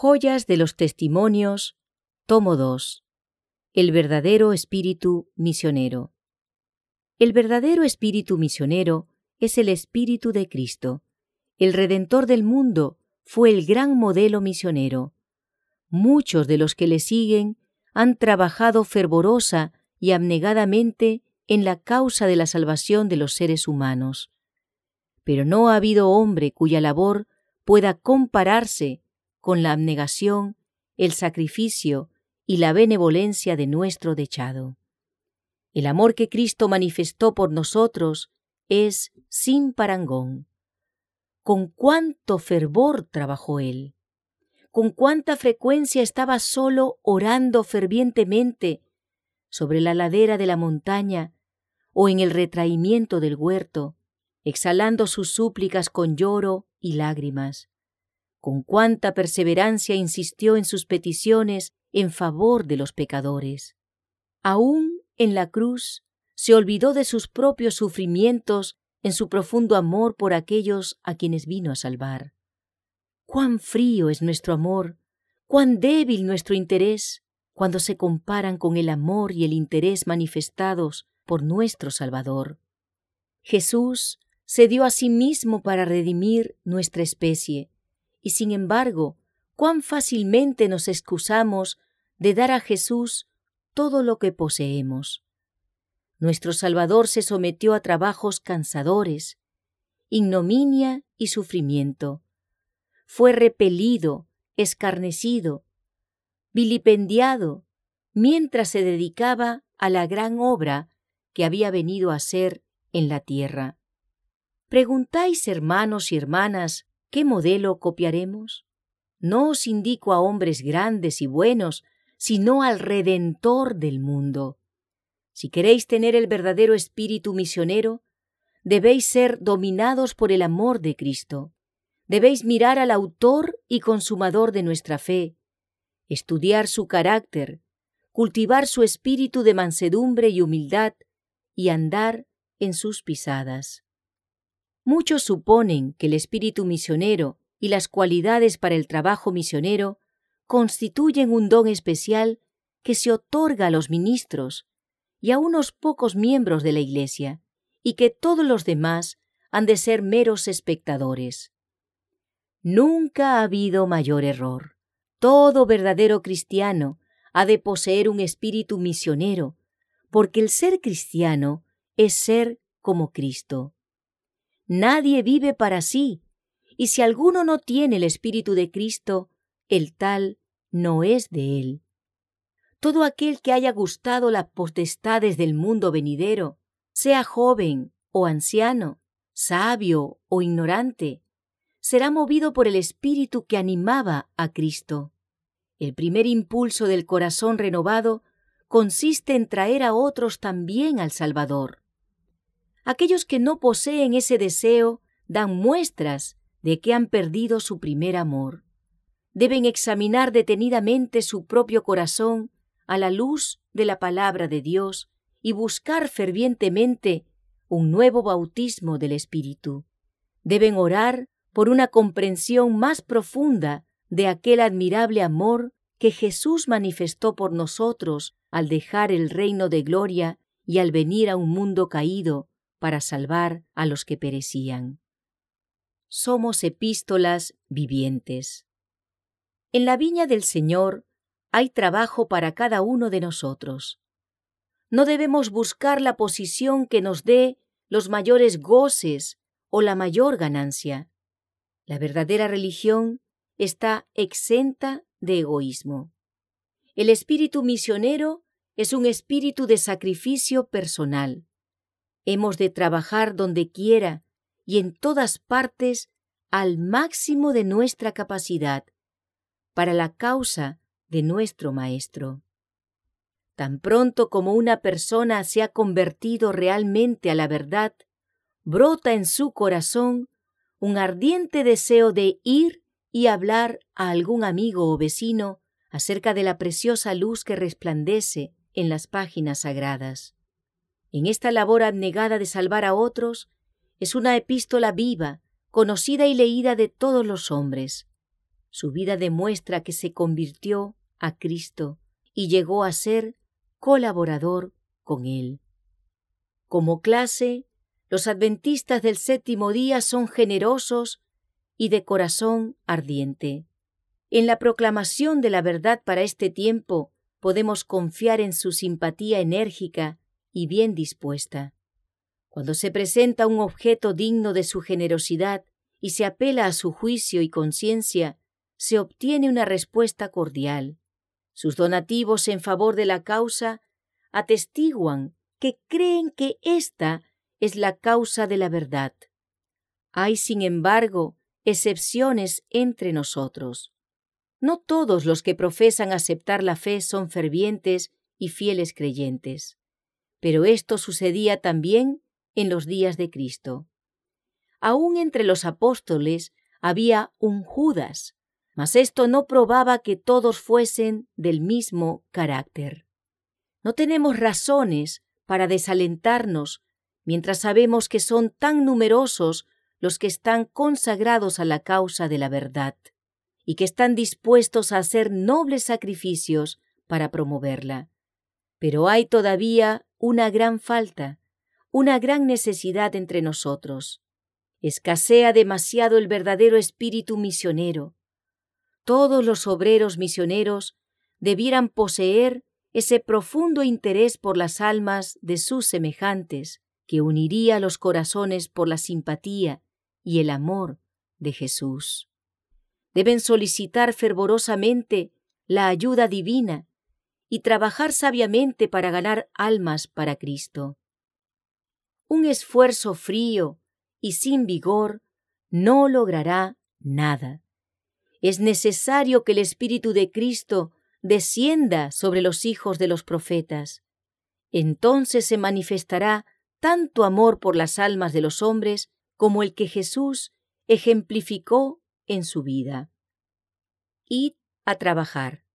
Joyas de los Testimonios, tomo 2. El verdadero espíritu misionero. El verdadero espíritu misionero es el espíritu de Cristo. El Redentor del mundo fue el gran modelo misionero. Muchos de los que le siguen han trabajado fervorosa y abnegadamente en la causa de la salvación de los seres humanos. Pero no ha habido hombre cuya labor pueda compararse con la abnegación, el sacrificio y la benevolencia de nuestro dechado. El amor que Cristo manifestó por nosotros es sin parangón. Con cuánto fervor trabajó Él. Con cuánta frecuencia estaba solo orando fervientemente sobre la ladera de la montaña o en el retraimiento del huerto, exhalando sus súplicas con lloro y lágrimas. Con cuánta perseverancia insistió en sus peticiones en favor de los pecadores. Aún en la cruz se olvidó de sus propios sufrimientos en su profundo amor por aquellos a quienes vino a salvar. Cuán frío es nuestro amor, cuán débil nuestro interés, cuando se comparan con el amor y el interés manifestados por nuestro Salvador. Jesús se dio a sí mismo para redimir nuestra especie, y sin embargo, cuán fácilmente nos excusamos de dar a Jesús todo lo que poseemos. Nuestro Salvador se sometió a trabajos cansadores, ignominia y sufrimiento. Fue repelido, escarnecido, vilipendiado, mientras se dedicaba a la gran obra que había venido a hacer en la tierra. ¿Preguntáis, hermanos y hermanas, qué modelo copiaremos? No os indico a hombres grandes y buenos, sino al Redentor del mundo. Si queréis tener el verdadero espíritu misionero, debéis ser dominados por el amor de Cristo. Debéis mirar al autor y consumador de nuestra fe, estudiar su carácter, cultivar su espíritu de mansedumbre y humildad y andar en sus pisadas. Muchos suponen que el espíritu misionero y las cualidades para el trabajo misionero constituyen un don especial que se otorga a los ministros y a unos pocos miembros de la Iglesia, y que todos los demás han de ser meros espectadores. Nunca ha habido mayor error. Todo verdadero cristiano ha de poseer un espíritu misionero, porque el ser cristiano es ser como Cristo. Nadie vive para sí, y si alguno no tiene el espíritu de Cristo, el tal no es de él. Todo aquel que haya gustado las potestades del mundo venidero, sea joven o anciano, sabio o ignorante, será movido por el espíritu que animaba a Cristo. El primer impulso del corazón renovado consiste en traer a otros también al Salvador. Aquellos que no poseen ese deseo dan muestras de que han perdido su primer amor. Deben examinar detenidamente su propio corazón a la luz de la palabra de Dios y buscar fervientemente un nuevo bautismo del Espíritu. Deben orar por una comprensión más profunda de aquel admirable amor que Jesús manifestó por nosotros al dejar el reino de gloria y al venir a un mundo caído para salvar a los que perecían. Somos epístolas vivientes. En la viña del Señor hay trabajo para cada uno de nosotros. No debemos buscar la posición que nos dé los mayores goces o la mayor ganancia. La verdadera religión está exenta de egoísmo. El espíritu misionero es un espíritu de sacrificio personal. Hemos de trabajar donde quiera y en todas partes al máximo de nuestra capacidad para la causa de nuestro Maestro. Tan pronto como una persona se ha convertido realmente a la verdad, brota en su corazón un ardiente deseo de ir y hablar a algún amigo o vecino acerca de la preciosa luz que resplandece en las páginas sagradas. En esta labor abnegada de salvar a otros, es una epístola viva, conocida y leída de todos los hombres. Su vida demuestra que se convirtió a Cristo y llegó a ser colaborador con Él. Como clase, los adventistas del séptimo día son generosos y de corazón ardiente. En la proclamación de la verdad para este tiempo podemos confiar en su simpatía enérgica y bien dispuesta. Cuando se presenta un objeto digno de su generosidad y se apela a su juicio y conciencia, se obtiene una respuesta cordial. Sus donativos en favor de la causa atestiguan que creen que esta es la causa de la verdad. Hay, sin embargo, excepciones entre nosotros. No todos los que profesan aceptar la fe son fervientes y fieles creyentes. Pero esto sucedía también en los días de Cristo. Aún entre los apóstoles había un Judas, mas esto no probaba que todos fuesen del mismo carácter. No tenemos razones para desalentarnos mientras sabemos que son tan numerosos los que están consagrados a la causa de la verdad y que están dispuestos a hacer nobles sacrificios para promoverla. Pero hay todavía una gran falta, una gran necesidad entre nosotros. Escasea demasiado el verdadero espíritu misionero. Todos los obreros misioneros debieran poseer ese profundo interés por las almas de sus semejantes que uniría los corazones por la simpatía y el amor de Jesús. Deben solicitar fervorosamente la ayuda divina y trabajar sabiamente para ganar almas para Cristo. Un esfuerzo frío y sin vigor no logrará nada. Es necesario que el Espíritu de Cristo descienda sobre los hijos de los profetas. Entonces se manifestará tanto amor por las almas de los hombres como el que Jesús ejemplificó en su vida. Id a trabajar.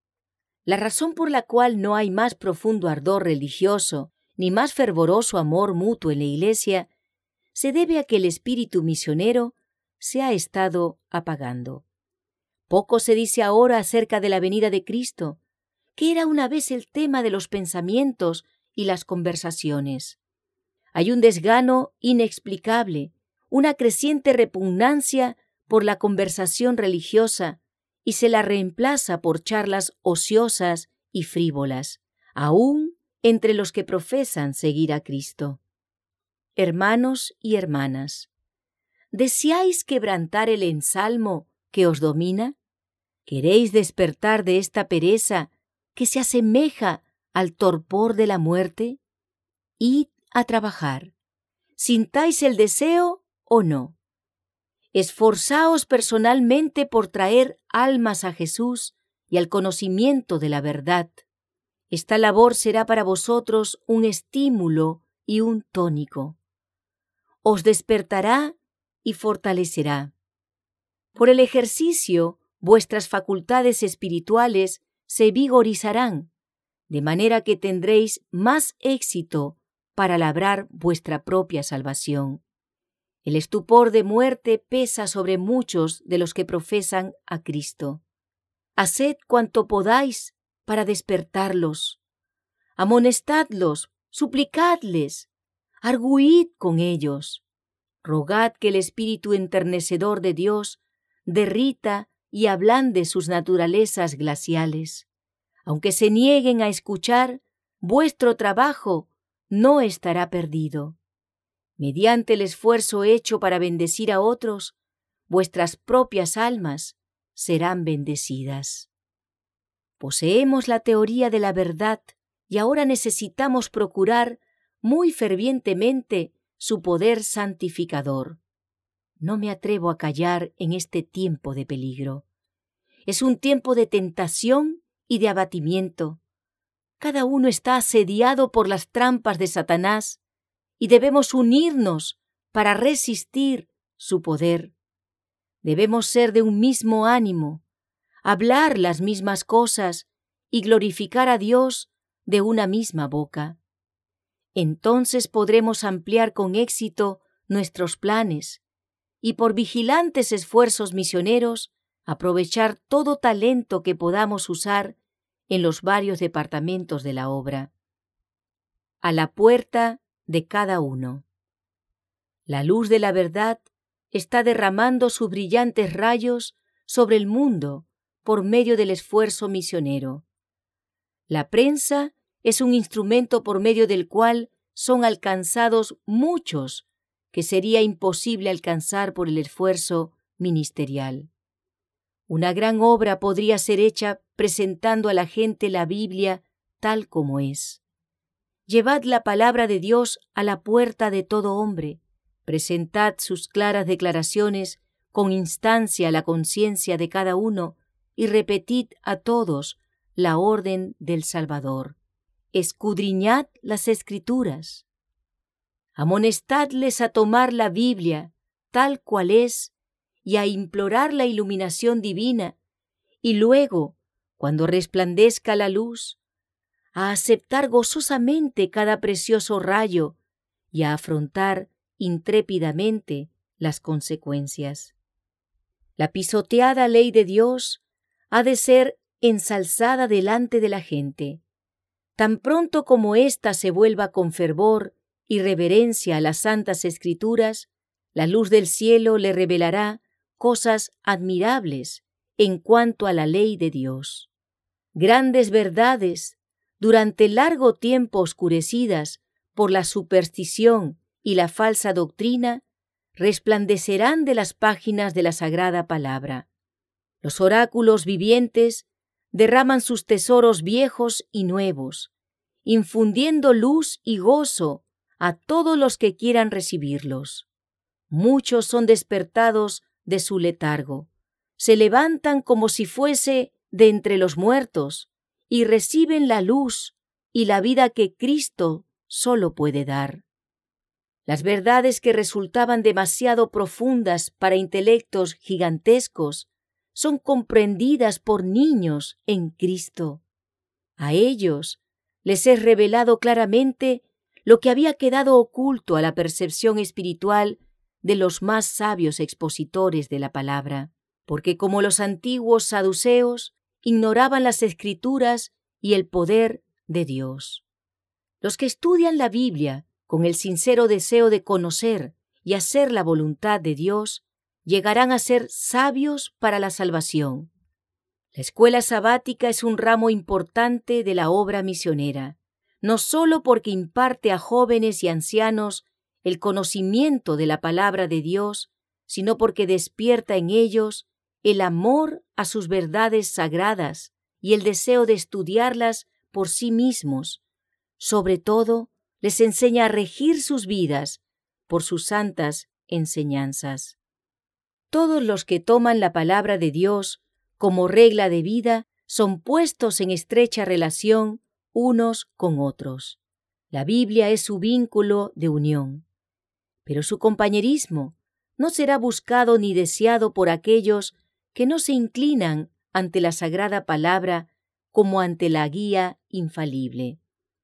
La razón por la cual no hay más profundo ardor religioso ni más fervoroso amor mutuo en la Iglesia se debe a que el espíritu misionero se ha estado apagando. Poco se dice ahora acerca de la venida de Cristo, que era una vez el tema de los pensamientos y las conversaciones. Hay un desgano inexplicable, una creciente repugnancia por la conversación religiosa y se la reemplaza por charlas ociosas y frívolas, aún entre los que profesan seguir a Cristo. Hermanos y hermanas, ¿deseáis quebrantar el ensalmo que os domina? ¿Queréis despertar de esta pereza que se asemeja al torpor de la muerte? Id a trabajar, sintáis el deseo o no. Esforzaos personalmente por traer almas a Jesús y al conocimiento de la verdad. Esta labor será para vosotros un estímulo y un tónico. Os despertará y fortalecerá. Por el ejercicio, vuestras facultades espirituales se vigorizarán, de manera que tendréis más éxito para labrar vuestra propia salvación. El estupor de muerte pesa sobre muchos de los que profesan a Cristo. Haced cuanto podáis para despertarlos. Amonestadlos, suplicadles, argüid con ellos. Rogad que el espíritu enternecedor de Dios derrita y ablande sus naturalezas glaciales. Aunque se nieguen a escuchar, vuestro trabajo no estará perdido. Mediante el esfuerzo hecho para bendecir a otros, vuestras propias almas serán bendecidas. Poseemos la teoría de la verdad y ahora necesitamos procurar muy fervientemente su poder santificador. No me atrevo a callar en este tiempo de peligro. Es un tiempo de tentación y de abatimiento. Cada uno está asediado por las trampas de Satanás y debemos unirnos para resistir su poder. Debemos ser de un mismo ánimo, hablar las mismas cosas y glorificar a Dios de una misma boca. Entonces podremos ampliar con éxito nuestros planes y por vigilantes esfuerzos misioneros aprovechar todo talento que podamos usar en los varios departamentos de la obra. A la puerta de cada uno. La luz de la verdad está derramando sus brillantes rayos sobre el mundo por medio del esfuerzo misionero. La prensa es un instrumento por medio del cual son alcanzados muchos que sería imposible alcanzar por el esfuerzo ministerial. Una gran obra podría ser hecha presentando a la gente la Biblia tal como es. Llevad la palabra de Dios a la puerta de todo hombre. Presentad sus claras declaraciones con instancia a la conciencia de cada uno y repetid a todos la orden del Salvador. Escudriñad las Escrituras. Amonestadles a tomar la Biblia tal cual es y a implorar la iluminación divina, y luego, cuando resplandezca la luz, a aceptar gozosamente cada precioso rayo y a afrontar intrépidamente las consecuencias. La pisoteada ley de Dios ha de ser ensalzada delante de la gente. Tan pronto como ésta se vuelva con fervor y reverencia a las santas Escrituras, la luz del cielo le revelará cosas admirables en cuanto a la ley de Dios. Grandes verdades, durante largo tiempo oscurecidas por la superstición y la falsa doctrina, resplandecerán de las páginas de la Sagrada Palabra. Los oráculos vivientes derraman sus tesoros viejos y nuevos, infundiendo luz y gozo a todos los que quieran recibirlos. Muchos son despertados de su letargo, se levantan como si fuese de entre los muertos y reciben la luz y la vida que Cristo solo puede dar. Las verdades que resultaban demasiado profundas para intelectos gigantescos son comprendidas por niños en Cristo. A ellos les es revelado claramente lo que había quedado oculto a la percepción espiritual de los más sabios expositores de la palabra, porque como los antiguos saduceos ignoraban las Escrituras y el poder de Dios. Los que estudian la Biblia con el sincero deseo de conocer y hacer la voluntad de Dios, llegarán a ser sabios para la salvación. La escuela sabática es un ramo importante de la obra misionera, no solo porque imparte a jóvenes y ancianos el conocimiento de la palabra de Dios, sino porque despierta en ellos el amor a sus verdades sagradas y el deseo de estudiarlas por sí mismos. Sobre todo, les enseña a regir sus vidas por sus santas enseñanzas. Todos los que toman la palabra de Dios como regla de vida son puestos en estrecha relación unos con otros. La Biblia es su vínculo de unión. Pero su compañerismo no será buscado ni deseado por aquellos que no se inclinan ante la sagrada palabra como ante la guía infalible.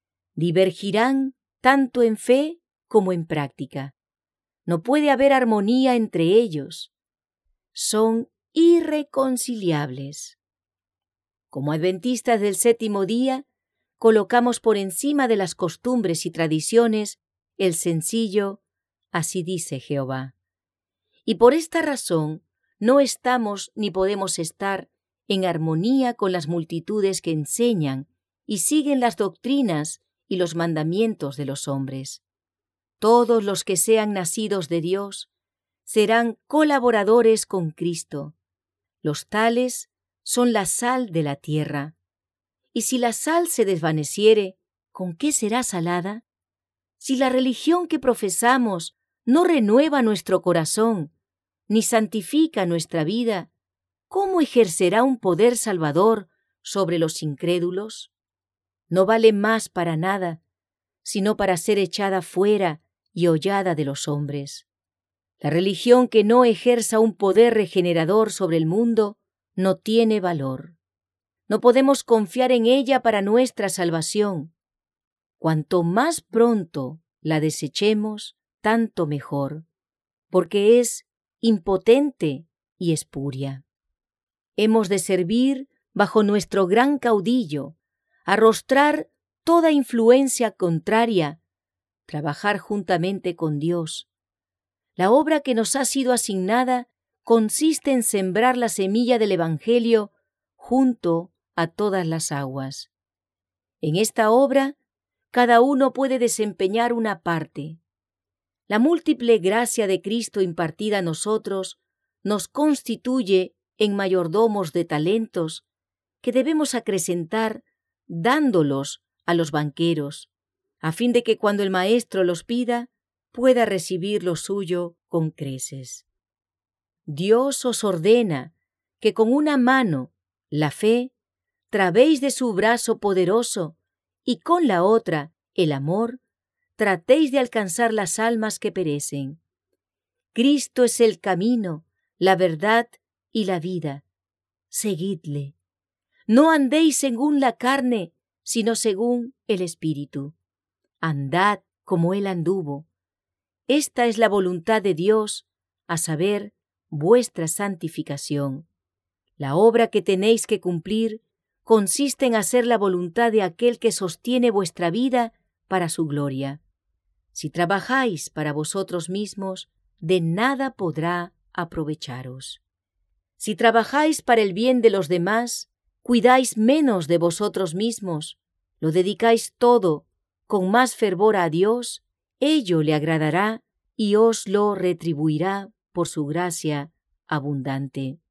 Divergirán tanto en fe como en práctica. No puede haber armonía entre ellos. Son irreconciliables. Como adventistas del séptimo día, colocamos por encima de las costumbres y tradiciones el sencillo «Así dice Jehová». Y por esta razón no estamos ni podemos estar en armonía con las multitudes que enseñan y siguen las doctrinas y los mandamientos de los hombres. Todos los que sean nacidos de Dios serán colaboradores con Cristo. Los tales son la sal de la tierra. Y si la sal se desvaneciere, ¿con qué será salada? Si la religión que profesamos no renueva nuestro corazón, ni santifica nuestra vida, ¿cómo ejercerá un poder salvador sobre los incrédulos? No vale más para nada, sino para ser echada fuera y hollada de los hombres. La religión que no ejerza un poder regenerador sobre el mundo no tiene valor. No podemos confiar en ella para nuestra salvación. Cuanto más pronto la desechemos, tanto mejor, porque es impotente y espuria. Hemos de servir bajo nuestro gran caudillo, arrostrar toda influencia contraria, trabajar juntamente con Dios. La obra que nos ha sido asignada consiste en sembrar la semilla del Evangelio junto a todas las aguas. En esta obra, cada uno puede desempeñar una parte. La múltiple gracia de Cristo impartida a nosotros nos constituye en mayordomos de talentos que debemos acrecentar dándolos a los banqueros, a fin de que cuando el Maestro los pida, pueda recibir lo suyo con creces. Dios os ordena que con una mano, la fe, trabéis de su brazo poderoso y con la otra, el amor, tratéis de alcanzar las almas que perecen. Cristo es el camino, la verdad y la vida. Seguidle. No andéis según la carne, sino según el Espíritu. Andad como Él anduvo. Esta es la voluntad de Dios, a saber, vuestra santificación. La obra que tenéis que cumplir consiste en hacer la voluntad de aquel que sostiene vuestra vida para su gloria. Si trabajáis para vosotros mismos, de nada podrá aprovecharos. Si trabajáis para el bien de los demás, cuidáis menos de vosotros mismos, lo dedicáis todo con más fervor a Dios, ello le agradará y os lo retribuirá por su gracia abundante.